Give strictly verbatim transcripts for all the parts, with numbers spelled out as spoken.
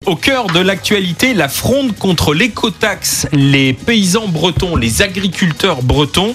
au cœur de l'actualité, la fronde contre l'écotaxe. Les paysans bretons, les agriculteurs bretons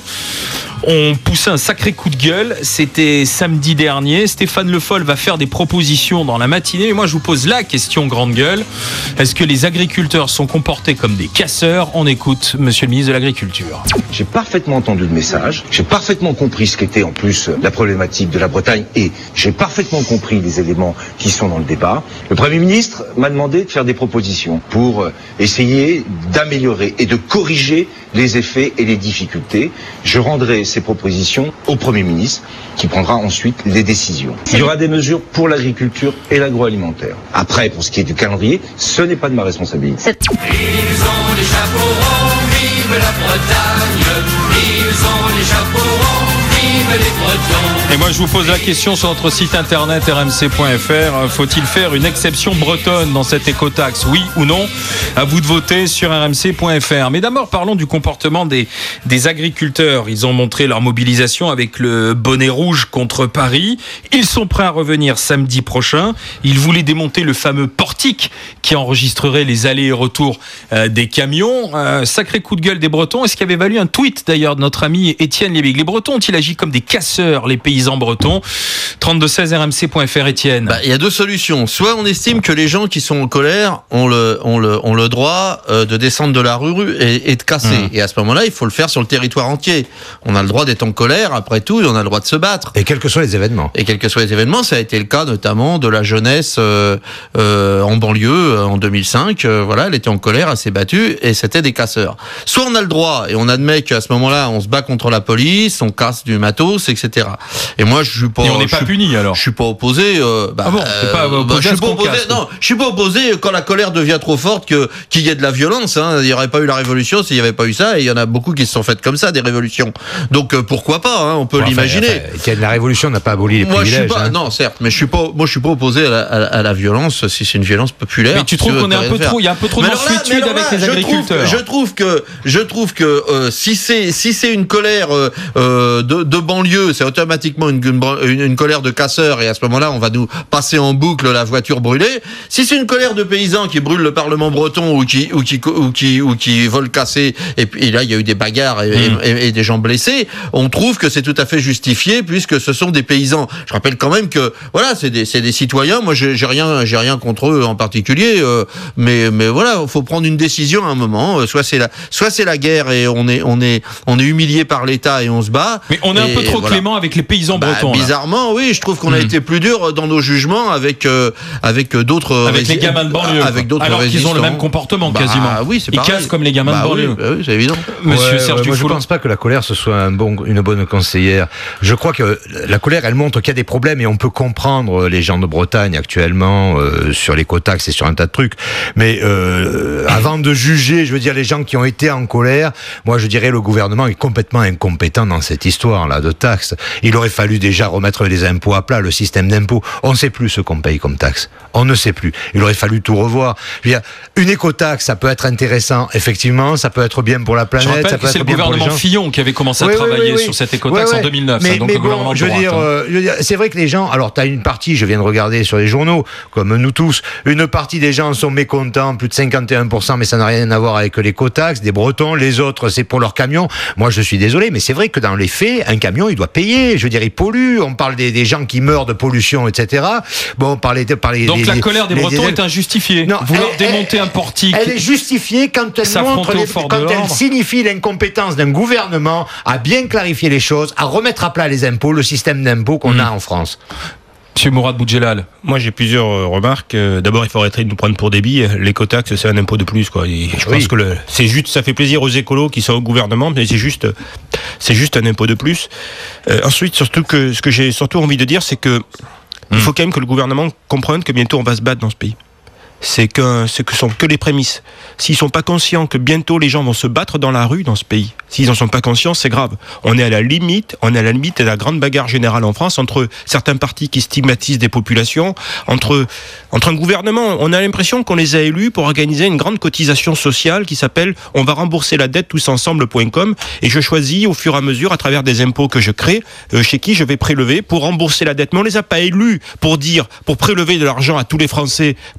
ont poussé un sacré coup de gueule. C'était samedi dernier. Stéphane Le Foll va faire des propositions dans la matinée. Et moi, je vous pose la question grande gueule. Est-ce que les agriculteurs sont comportés comme des casseurs ? On écoute Monsieur le ministre de l'Agriculture. J'ai parfaitement entendu le message. J'ai parfaitement compris ce qu'était en plus la problématique de la Bretagne et j'ai parfaitement compris les éléments qui sont dans le débat. Le Premier ministre m'a demandé de faire des propositions pour essayer d'améliorer et de corriger les effets et les difficultés. Je rendrai ces propositions au Premier ministre qui prendra ensuite les décisions. Il y aura des mesures pour l'agriculture et l'agroalimentaire. Après, pour ce qui est du calendrier, ce n'est pas de ma responsabilité. Ils ont les chapeaux ronds, vive la Bretagne. Ils ont les chapeaux ronds, vive les Bretons. Et moi, je vous pose la question sur notre site internet r m c point f r. Faut-il faire une exception bretonne dans cette écotaxe, oui ou non ? À vous de voter sur r m c point f r. Mais d'abord, parlons du comportement des, des agriculteurs. Ils ont montré leur mobilisation avec le bonnet rouge contre Paris. Ils sont prêts à revenir samedi prochain. Ils voulaient démonter le fameux portique qui enregistrerait les allers et retours euh, des camions. Euh, sacré coup de gueule des Bretons. Est-ce qu'il avait valu un tweet d'ailleurs de notre ami Étienne Liebig ? Les Bretons ont-ils agi comme des casseurs, les paysans bretons ? trente-deux seize r m c point f r, Étienne. Bah, il y a deux solutions. Soit on estime que les gens qui sont en colère ont le, ont le, ont le droit euh, de descendre de la rue et, et de casser. Mmh. Et à ce moment-là, il faut le faire sur le territoire entier. On a le droit d'être en colère, après tout, et on a le droit de se battre. Et quels que soient les événements. Et quels que soient les événements, ça a été le cas notamment de la jeunesse euh, euh, en banlieue euh, en deux mille cinq. Euh, voilà, elle était en colère, elle s'est battue, et c'était des casseurs. Soit on a le droit, et on admet qu'à ce moment-là, on se bat contre la police, on casse du matos, et cetera. Et moi, je suis pas. Et on n'est pas puni alors. Je suis pas opposé. Euh, bah, ah bon, c'est pas opposé bah, je suis pas opposé. Casse, non, je suis pas opposé quand la colère devient trop forte que qu'il y ait de la violence. Hein. Il y aurait pas eu la révolution s'il y avait pas eu ça. Et il y en a beaucoup qui se sont faites comme ça, des révolutions. Donc euh, pourquoi pas hein, on peut bon, l'imaginer. Enfin, enfin, la révolution n'a pas aboli les moi, privilèges. Je suis pas, hein. Non, certes, mais je suis pas. Moi, je suis pas opposé à la, à, à la violence si c'est une violence populaire. Mais tu trouves qu'on est un peu trop. Il y a un peu trop de mansuétude avec les agriculteurs. Je trouve que je trouve que euh, si c'est si c'est une colère euh, de, de banlieue, c'est automatiquement une, une, une colère de casseurs et à ce moment-là, on va nous passer en boucle la voiture brûlée. Si c'est une colère de paysans qui brûlent le Parlement breton ou qui ou qui ou qui ou qui veulent casser et puis et là il y a eu des bagarres et, mmh. et, et des gens blessés, on trouve que c'est tout à fait justifié puisque ce sont des paysans. Je rappelle quand même que voilà, c'est des c'est des citoyens. Moi, j'ai, j'ai rien j'ai rien contre eux en particulier, euh, mais mais voilà, il faut prendre une décision à un moment. Soit c'est la soit c'est la guerre et on est on est on est humilié par l'État et on se bat. Mais on est un peu trop voilà. clément avec les paysans bah, bretons. Bizarrement, là. oui, je trouve qu'on a mmh. été plus dur dans nos jugements avec euh, avec d'autres avec rési- les gamins de banlieue. Avec d'autres alors résistants. qu'ils ont le même comportement bah, quasiment. Oui, c'est Ils pareil. cassent comme les gamins bah, de banlieue. Oui, bah, oui, c'est évident. Monsieur ouais, Serge ouais, moi, Dufour. je pense pas que la colère ce soit un bon, une bonne conseillère. Je crois que la colère, elle montre qu'il y a des problèmes et on peut comprendre les gens de Bretagne actuellement euh, sur l'écotaxe et sur un tas de trucs. Mais euh, avant de juger, je veux dire les gens qui ont été en colère, moi je dirais le gouvernement est complètement incompétent dans cette histoire-là de taxes. Il aurait fallu déjà remettre les impôts à plat, le système d'impôts. On ne sait plus ce qu'on paye comme taxe. On ne sait plus. Il aurait fallu tout revoir. Je veux dire, une écotaxe, ça peut être intéressant, effectivement, ça peut être bien pour la planète. Je rappelle ça que peut c'est être le bien gouvernement Fillon qui avait commencé à oui, travailler oui, oui, oui. sur cette écotaxe ouais, ouais. en deux mille neuf. Mais, ça, donc mais le gouvernement bon, de je veux, droite, dire, hein. euh, je veux dire, c'est vrai que les gens, alors tu as une partie, je viens de regarder sur les journaux, comme nous tous, une partie des gens sont mécontents, plus de cinquante et un pour cent, mais ça n'a rien à voir avec l'écotaxe, des Bretons, les autres c'est pour leur camion. Moi je suis désolé, mais c'est vrai que dans les faits, un camion il doit payer, je veux dire il pollue, on parle des, des gens qui meurent de pollution, et cetera. Bon, on parlait de parler. Donc les, la les, colère des les, Bretons les, est injustifiée. Non, Vouloir elle, démonter elle, un portique. Elle est justifiée quand elle montre, les, quand elle signifie l'incompétence d'un gouvernement à bien clarifier les choses, à remettre à plat les impôts, le système d'impôts qu'on mmh. a en France. Monsieur Mourad Boudjelal. Moi, j'ai plusieurs euh, remarques. Euh, d'abord, il faut arrêter de nous prendre pour des billes. L'écotaxe, c'est un impôt de plus, quoi. Et je oui. pense que le, c'est juste, ça fait plaisir aux écolos qui sont au gouvernement, mais c'est juste, c'est juste un impôt de plus. Euh, ensuite, surtout que ce que j'ai surtout envie de dire, c'est que mmh. il faut quand même que le gouvernement comprenne que bientôt on va se battre dans ce pays. C'est que ce que sont que les prémices. S'ils sont pas conscients que bientôt les gens vont se battre dans la rue dans ce pays, s'ils en sont pas conscients, c'est grave. On est à la limite, on est à la limite de la grande bagarre générale en France entre certains partis qui stigmatisent des populations, entre entre un gouvernement. On a l'impression qu'on les a élus pour organiser une grande cotisation sociale qui s'appelle « On va rembourser la dette tous ensemble point com » et je choisis au fur et à mesure, à travers des impôts que je crée, euh, chez qui je vais prélever pour rembourser la dette. Mais on les a pas élus pour dire, pour prélever de l'argent à tous les Français pour rembourser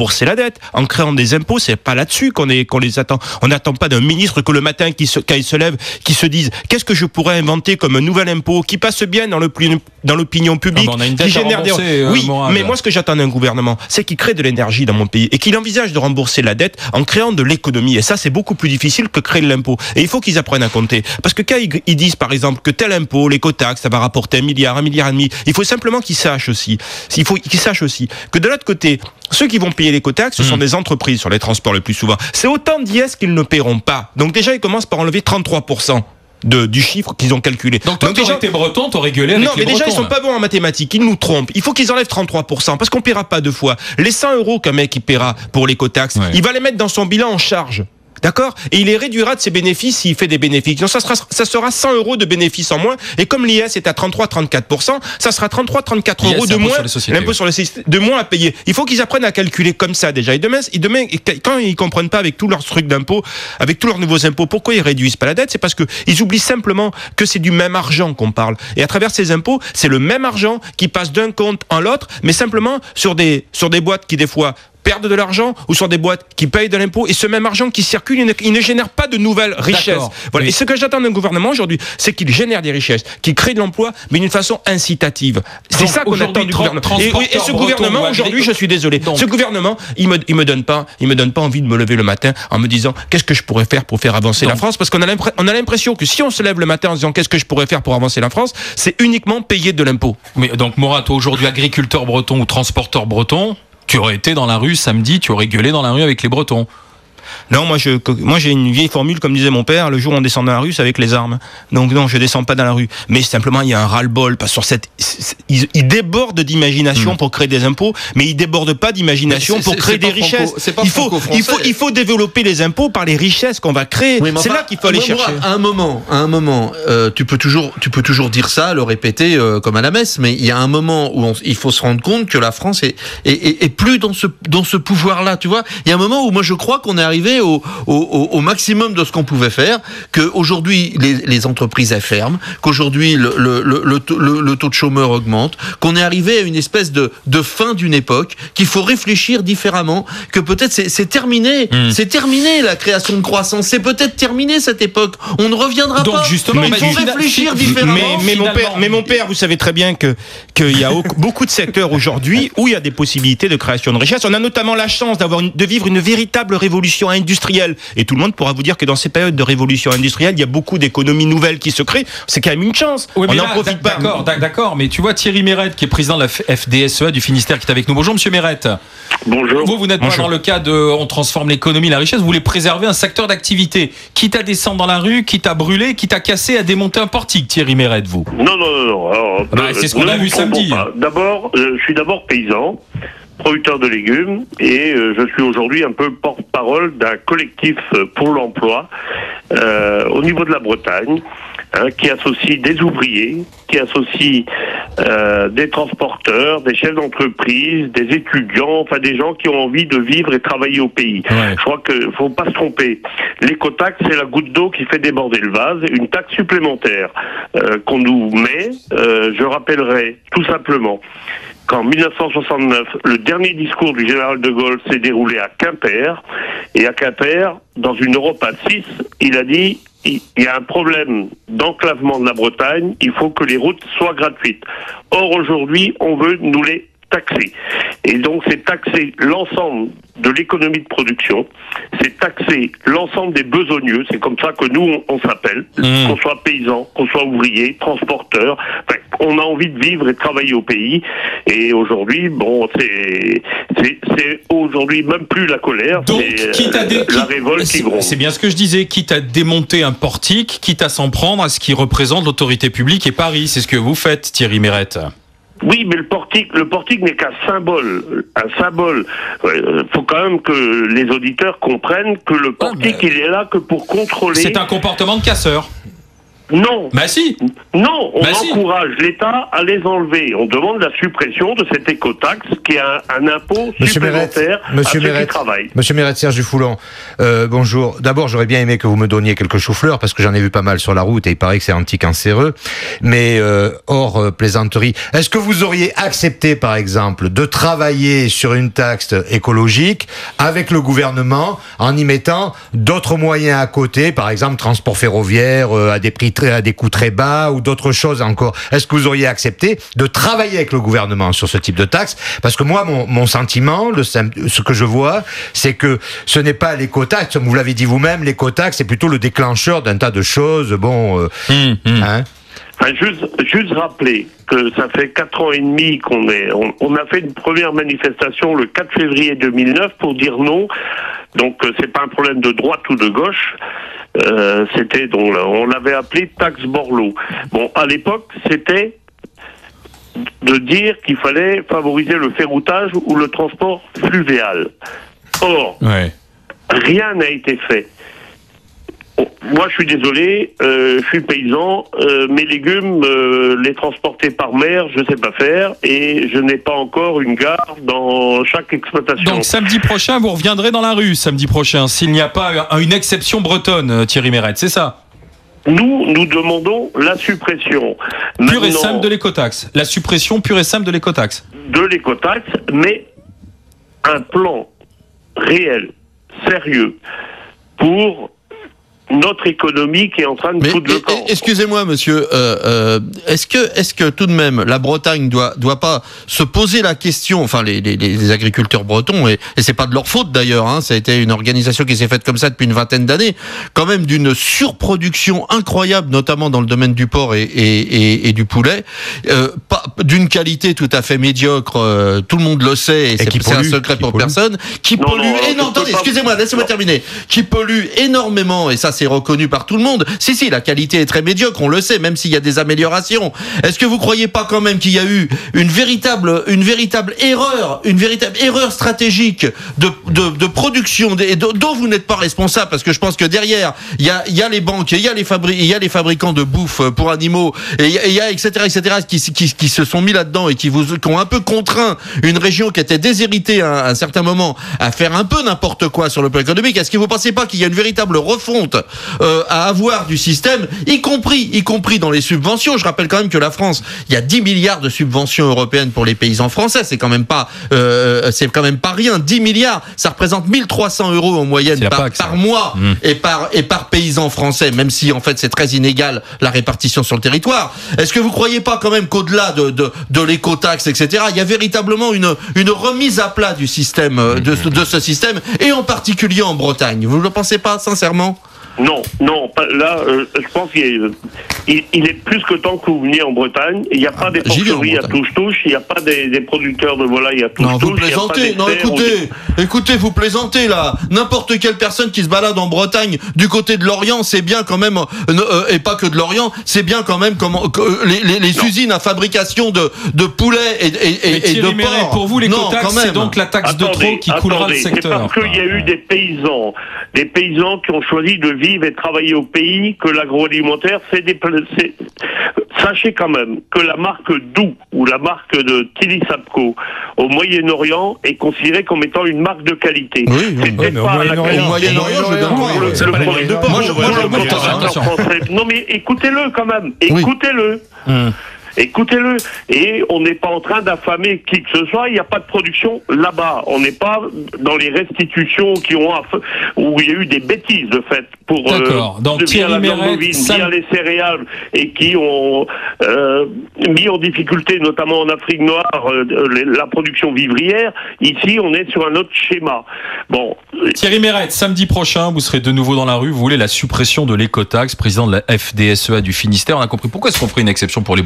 rembourser la dette. En créant des impôts, c'est pas là-dessus qu'on est, qu'on les attend. On n'attend pas d'un ministre que le matin, qui se, quand il se lève, qui se dise qu'est-ce que je pourrais inventer comme un nouvel impôt qui passe bien dans, le, dans l'opinion publique, ah ben on a une dette qui génère des... euh, Oui, Morad. mais moi ce que j'attends d'un gouvernement, c'est qu'il crée de l'énergie dans mon pays et qu'il envisage de rembourser la dette en créant de l'économie. Et ça, c'est beaucoup plus difficile que créer de l'impôt. Et il faut qu'ils apprennent à compter. Parce que quand ils, ils disent, par exemple, que tel impôt, l'écotaxe, ça va rapporter un milliard, un milliard et demi, il faut simplement qu'ils sachent aussi, il faut qu'ils sachent aussi que de l'autre côté, ceux qui vont payer l'écotaxe, ce sont mmh. des entreprises sur les transports le plus souvent. C'est autant d'I S qu'ils ne paieront pas. Donc déjà, ils commencent par enlever trente-trois pour cent. De, du chiffre qu'ils ont calculé. Donc, toi, Donc déjà, été breton, t'aurais gueulé avec non, les mais déjà, bretons, ils sont là. pas bons en mathématiques. Ils nous trompent. Il faut qu'ils enlèvent trente-trois pour cent parce qu'on paiera pas deux fois. Les cent euros qu'un mec il paiera pour l'écotaxe, ouais. il va les mettre dans son bilan en charge. D'accord ? Et il les réduira de ses bénéfices s'il fait des bénéfices. Donc ça sera, ça sera cent euros de bénéfices en moins. Et comme l'I S est à trente-trois à trente-quatre pour cent, ça sera trente-trois à trente-quatre euros de moins, l'impôt sur les sociétés, de moins à payer. Il faut qu'ils apprennent à calculer comme ça déjà. Et demain, et demain quand ils comprennent pas avec tous leurs trucs d'impôts, avec tous leurs nouveaux impôts, pourquoi ils réduisent pas la dette ? C'est parce que ils oublient simplement que c'est du même argent qu'on parle. Et à travers ces impôts, c'est le même argent qui passe d'un compte en l'autre, mais simplement sur des, sur des boîtes qui des fois perdent de l'argent ou sur des boîtes qui payent de l'impôt et ce même argent qui circule, il ne, il ne génère pas de nouvelles richesses. Voilà. Oui. Et ce que j'attends d'un gouvernement aujourd'hui, c'est qu'il génère des richesses, qu'il crée de l'emploi, mais d'une façon incitative. C'est Donc, ça qu'on attend du gouvernement. Et, et ce gouvernement, aujourd'hui, je suis désolé, Donc. ce gouvernement, il me, il me donne pas, il me donne pas envie de me lever le matin en me disant qu'est-ce que je pourrais faire pour faire avancer Donc. la France, parce qu'on a l'impression, on a l'impression que si on se lève le matin en se disant qu'est-ce que je pourrais faire pour avancer la France, c'est uniquement payer de l'impôt. Mais donc, Morad, toi, aujourd'hui, agriculteur breton ou transporteur breton, tu aurais été dans la rue samedi, tu aurais gueulé dans la rue avec les Bretons. Non, moi, je, moi j'ai une vieille formule, comme disait mon père, le jour où on descend dans la rue, c'est avec les armes. Donc non, je descends pas dans la rue. Mais simplement, il y a un ras-le-bol, parce sur cette, ils, ils débordent d'imagination mmh. pour créer des impôts, mais ils débordent pas d'imagination c'est, pour c'est, créer c'est des richesses. C'est pas il faut, il faut, il faut développer les impôts par les richesses qu'on va créer. Oui, c'est enfin, là qu'il faut aller chercher. À un moment, à un moment, euh, tu peux toujours, tu peux toujours dire ça, le répéter euh, comme à la messe, mais il y a un moment où on, il faut se rendre compte que la France est, est, est, est plus dans ce, dans ce pouvoir-là. Tu vois, il y a un moment où moi je crois qu'on est arrivé Au, au, au maximum de ce qu'on pouvait faire, qu'aujourd'hui les, les entreprises elles ferment, qu'aujourd'hui le, le, le, le, le taux de chômeurs augmente, qu'on est arrivé à une espèce de, de fin d'une époque, qu'il faut réfléchir différemment, que peut-être c'est, c'est terminé, mmh. c'est terminé la création de croissance, c'est peut-être terminé cette époque, on ne reviendra Donc, pas. Justement, il faut réfléchir différemment. Mais, mais, mon père, mais mon père, vous savez très bien que qu'il y a beaucoup de secteurs aujourd'hui où il y a des possibilités de création de richesse. On a notamment la chance d'avoir une, de vivre une véritable révolution industrielle. Et tout le monde pourra vous dire que dans ces périodes de révolution industrielle, il y a beaucoup d'économies nouvelles qui se créent. C'est quand même une chance. Oui, on n'en là, profite pas. D'accord, d'accord. Mais tu vois Thierry Mérette, qui est président de la F D S E A du Finistère, qui est avec nous. Bonjour, monsieur Mérette. Bonjour. Vous, vous n'êtes Bonjour. pas dans le cas de on transforme l'économie, la richesse. Vous voulez préserver un secteur d'activité. Quitte à descendre dans la rue, quitte à brûler, quitte à casser, à démonter un portique, Thierry Mérette, vous. Non, non, non. non. Alors, bah, c'est ce qu'on a vu samedi. Pas. D'abord, euh, je suis d'abord paysan, producteur de légumes, et euh, je suis aujourd'hui un peu porte-parole d'un collectif pour l'emploi euh, au niveau de la Bretagne, hein, qui associe des ouvriers, qui associe euh, des transporteurs, des chefs d'entreprise, des étudiants, enfin des gens qui ont envie de vivre et travailler au pays. Ouais. Je crois qu'il ne faut pas se tromper. L'écotaxe, c'est la goutte d'eau qui fait déborder le vase, une taxe supplémentaire euh, qu'on nous met. Euh, je rappellerai tout simplement qu'en mille neuf cent soixante-neuf, le dernier discours du général de Gaulle s'est déroulé à Quimper. Et à Quimper, dans une Europe à six, il a dit il y a un problème d'enclavement de la Bretagne, il faut que les routes soient gratuites. Or, aujourd'hui, on veut nous les taxer. Et donc, c'est taxer l'ensemble de l'économie de production, c'est taxer l'ensemble des besogneux, c'est comme ça que nous, on, on s'appelle, mmh. qu'on soit paysan, qu'on soit ouvrier, transporteur, enfin, on a envie de vivre et de travailler au pays, et aujourd'hui, bon, c'est, c'est, c'est aujourd'hui même plus la colère, donc, c'est quitte à dé- la quitte, révolte qui gronde. C'est bien ce que je disais, quitte à démonter un portique, quitte à s'en prendre à ce qui représente l'autorité publique et Paris, c'est ce que vous faites, Thierry Mérette. Oui, mais le portique, le portique n'est qu'un symbole, un symbole. Il faut quand même que les auditeurs comprennent que le portique, ah, mais... il est là que pour contrôler. C'est un comportement de casseur. Non. Bah si. Non, on bah encourage si. l'État à les enlever. On demande la suppression de cette écotaxe qui est un, un impôt Monsieur supplémentaire Mérette, Monsieur à ceux Mérette, qui travaillent. Monsieur Mérette, Serge Dufoulon, euh, bonjour. D'abord, j'aurais bien aimé que vous me donniez quelques choux-fleurs parce que j'en ai vu pas mal sur la route et il paraît que c'est anti-cancéreux. Mais euh, hors euh, plaisanterie, est-ce que vous auriez accepté, par exemple, de travailler sur une taxe écologique avec le gouvernement en y mettant d'autres moyens à côté, par exemple transport ferroviaire euh, à des prix très, à des coûts très bas ou d'autres choses encore? Est-ce que vous auriez accepté de travailler avec le gouvernement sur ce type de taxe? Parce que moi, mon, mon sentiment, le, ce que je vois, c'est que ce n'est pas l'écotaxe, comme vous l'avez dit vous-même, l'écotaxe c'est plutôt le déclencheur d'un tas de choses. Bon, euh, mmh, mmh. Hein Enfin, juste, juste rappeler que ça fait quatre ans et demi qu'on est, on, on a fait une première manifestation le quatre février deux mille neuf pour dire non. Donc euh, c'est pas un problème de droite ou de gauche. Euh, c'était donc on l'avait appelé taxe Borloo. Bon, à l'époque, c'était de dire qu'il fallait favoriser le ferroutage ou le transport fluvial. Or, ouais. rien n'a été fait. Moi, je suis désolé, euh, je suis paysan, euh, mes légumes, euh, les transporter par mer, je sais pas faire, et je n'ai pas encore une gare dans chaque exploitation. Donc samedi prochain, vous reviendrez dans la rue, samedi prochain, s'il n'y a pas une exception bretonne, Thierry Mérette, c'est ça? Nous, nous demandons la suppression. Pure et simple de l'écotaxe. La suppression pure et simple de l'écotaxe. De l'écotaxe, mais un plan réel, sérieux, pour notre économie qui est en train de foutre le camp. Excusez-moi, monsieur, euh, euh, est-ce que, est-ce que tout de même la Bretagne doit, doit pas se poser la question, enfin les, les, les agriculteurs bretons, et, et c'est pas de leur faute d'ailleurs, hein, ça a été une organisation qui s'est faite comme ça depuis une vingtaine d'années, quand même d'une surproduction incroyable, notamment dans le domaine du porc et, et, et, et du poulet, euh, pas, d'une qualité tout à fait médiocre, euh, tout le monde le sait, et, et c'est, c'est un secret pour pollue. personne, qui non, pollue énormément. Attendez, excusez-moi, laissez-moi terminer. Qui pollue énormément, et ça c'est reconnu par tout le monde. Si, si, la qualité est très médiocre, on le sait, même s'il y a des améliorations. Est-ce que vous croyez pas quand même qu'il y a eu une véritable, une véritable erreur, une véritable erreur stratégique de, de, de production, et dont vous n'êtes pas responsable, parce que je pense que derrière, il y a, il y a les banques, il y a les fabri- il y a les fabricants de bouffe pour animaux, et il y a, il y a et cetera, et cetera, qui, qui, qui se sont mis là-dedans et qui vous, qui ont un peu contraint une région qui était déshéritée à, à un certain moment à faire un peu n'importe quoi sur le plan économique. Est-ce que vous pensez pas qu'il y a une véritable refonte Euh, à avoir du système, y compris, y compris dans les subventions? Je rappelle quand même que la France, il y a dix milliards de subventions européennes pour les paysans français. C'est quand même pas, euh, c'est quand même pas rien. dix milliards, ça représente mille trois cents euros en moyenne par, par mois mmh. et par, et par paysan français, même si en fait c'est très inégal la répartition sur le territoire. Est-ce que vous croyez pas quand même qu'au-delà de, de, de l'écotaxe, et cetera, il y a véritablement une, une remise à plat du système, de, de ce système, et en particulier en Bretagne? Vous ne le pensez pas, sincèrement? Non, non, là, euh, je pense qu'il est, il, il est plus que temps que vous veniez en Bretagne. Il n'y a pas ah, des porcheries à touche-touche, il n'y a pas des, des producteurs de volailles à touche-touche. Non, vous plaisantez, non, écoutez, des... écoutez, vous plaisantez là. N'importe quelle personne qui se balade en Bretagne du côté de l'Orient, c'est bien quand même, euh, et pas que de l'Orient, c'est bien quand même comment, euh, les, les, les usines à fabrication de, de poulets et, et, et, et de porc. Pour vous, l'écotaxe, c'est donc la taxe attendez, de trop qui attendez, coulera le secteur. C'est parce qu'il y a eu des paysans, des paysans qui ont choisi de vivre et travailler au pays, que l'agroalimentaire, c'est des... C'est... Sachez quand même que la marque Doux ou la marque de Tilly Sapco au Moyen-Orient est considérée comme étant une marque de qualité. Oui, c'est oui, pas à la qualité. Au Moyen-Orient, je donne Non mais écoutez-le quand même, écoutez-le. Oui. Hum. Écoutez-le. Et on n'est pas en train d'affamer qui que ce soit. Il n'y a pas de production là-bas. On n'est pas dans les restitutions qui ont aff- où il y a eu des bêtises de fait pour D'accord. Euh, Donc Thierry la Mérette, bovine, ça... via les céréales et qui ont euh, mis en difficulté, notamment en Afrique noire, euh, la production vivrière. Ici, on est sur un autre schéma. Bon. Thierry Mérette, samedi prochain, vous serez de nouveau dans la rue. Vous voulez la suppression de l'écotaxe, président de la F D S E A du Finistère. On a compris. Pourquoi est-ce qu'on ferait une exception pour les Bretons?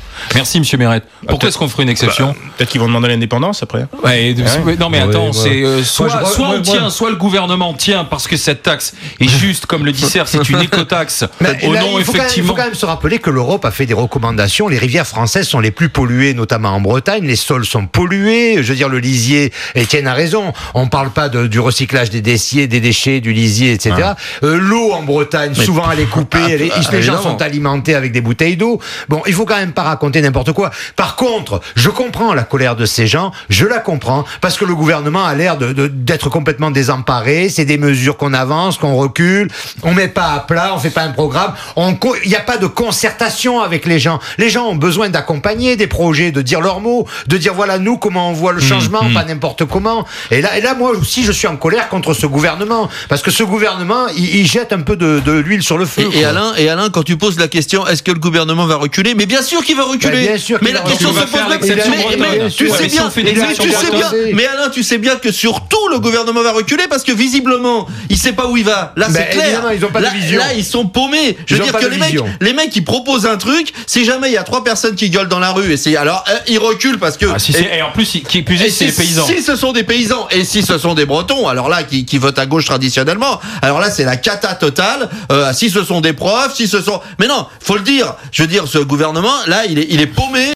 Merci, Monsieur Mérette. Pourquoi est-ce qu'on ferait une exception? Bah, peut-être qu'ils vont demander l'indépendance après. Ouais, ouais. Non mais attends, ouais, c'est euh, soit, moi, je, soit moi, on tient, moi, soit le gouvernement tient parce que cette taxe est juste, comme le dit Serre, c'est une écotaxe. Mais Au là, nom, il faut, quand même, il effectivement. faut quand même se rappeler que l'Europe a fait des recommandations. Les rivières françaises sont les plus polluées, notamment en Bretagne. Les sols sont pollués. Je veux dire, le lisier, Étienne a raison. On ne parle pas de, du recyclage des déchets, des déchets, du lisier, et cetera. Ah. Euh, l'eau en Bretagne, mais souvent elle est coupée. Ah, elle est, ah, les gens évidemment. sont alimentés avec des bouteilles d'eau. Bon, il faut quand même pas raconter n'importe quoi. Par contre, je comprends la colère de ces gens. Je la comprends parce que le gouvernement a l'air de, de, d'être complètement désemparé. C'est des mesures qu'on avance, qu'on recule. On met pas à plat, on fait pas un programme. Il n'y a pas de concertation avec les gens. Les gens ont besoin d'accompagner des projets, de dire leurs mots, de dire voilà nous comment on voit le changement, mmh, pas mmh. n'importe comment. Et là, et là, moi aussi, je suis en colère contre ce gouvernement parce que ce gouvernement, il, il jette un peu de, de l'huile sur le feu. Et, et Alain, et Alain, quand tu poses la question, est-ce que le gouvernement va reculer? Mais bien sûr qu'il va reculer. Bah, bien sûr mais la question se pose même. Mais, mais, mais tu sais bien, mais tu sais bien. Mais Alain, tu sais bien que surtout le gouvernement va reculer parce que visiblement, il sait pas où il va. Là, c'est bah, clair. Ils ont pas là, de vision. Là, ils sont paumés. Je veux dire que les mecs, les mecs, ils proposent un truc. Si jamais il y a trois personnes qui gueulent dans la rue, et c'est alors euh, ils reculent parce que. Ah, si et, et en plus, qui plus est, c'est les paysans. Si ce sont des paysans et si ce sont des Bretons, alors là, qui, qui votent à gauche traditionnellement, alors là, c'est la cata totale. Euh, si ce sont des profs, si ce sont. Mais non, faut le dire. Je veux dire, ce gouvernement, là, il est, il est paumé.